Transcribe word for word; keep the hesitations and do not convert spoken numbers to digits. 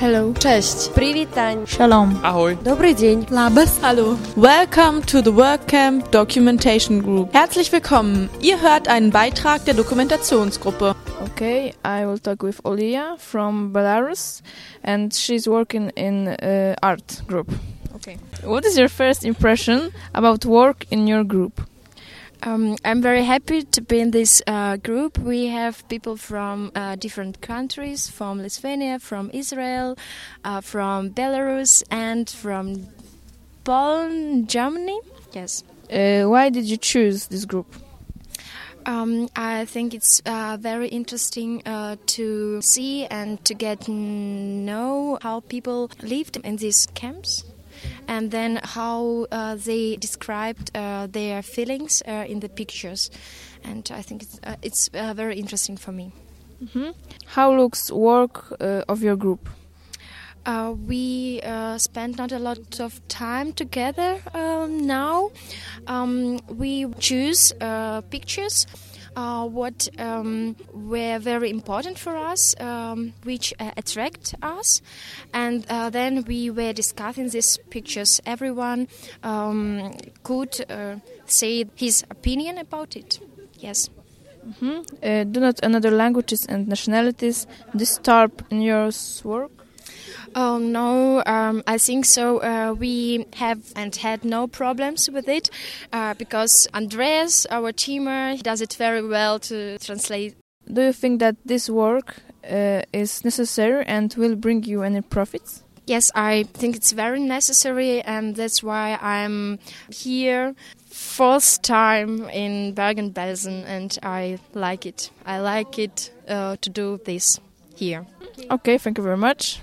Hello. Cześć. Привитань. Shalom. Ahoj. Dobry dzień. Labas. Hallo. Welcome to the WorkCamp Documentation Group. Herzlich willkommen. Ihr hört einen Beitrag der Dokumentationsgruppe. Okay, I will talk with Olia from Belarus, and she's working in uh, art group. Okay. What is your first impression about work in your group? Um, I'm very happy to be in this uh, group. We have people from uh, different countries, from Lithuania, from Israel, uh, from Belarus, and from Poland, Germany. Yes. Uh, why did you choose this group? Um, I think it's uh, very interesting uh, to see and to get to know how people lived in these camps. And then how uh, they described uh, their feelings uh, in the pictures, and I think it's uh, it's uh, very interesting for me. Mm-hmm. How looks work uh, of your group? Uh, we uh, spend not a lot of time together um, now. Um, we choose uh, pictures. Uh, what um, were very important for us, um, which uh, attract us, and uh, then we were discussing these pictures. Everyone um, could uh, say his opinion about it. Yes. Mm-hmm. Uh, do not another languages and nationalities disturb in your work? Oh no, um, I think so. Uh, we have and had no problems with it uh, because Andreas, our teamer, he does it very well to translate. Do you think that this work uh, is necessary and will bring you any profits? Yes, I think it's very necessary, and that's why I'm here fourth time in Bergen-Belsen, and I like it. I like it uh, to do this here. Okay, thank you very much.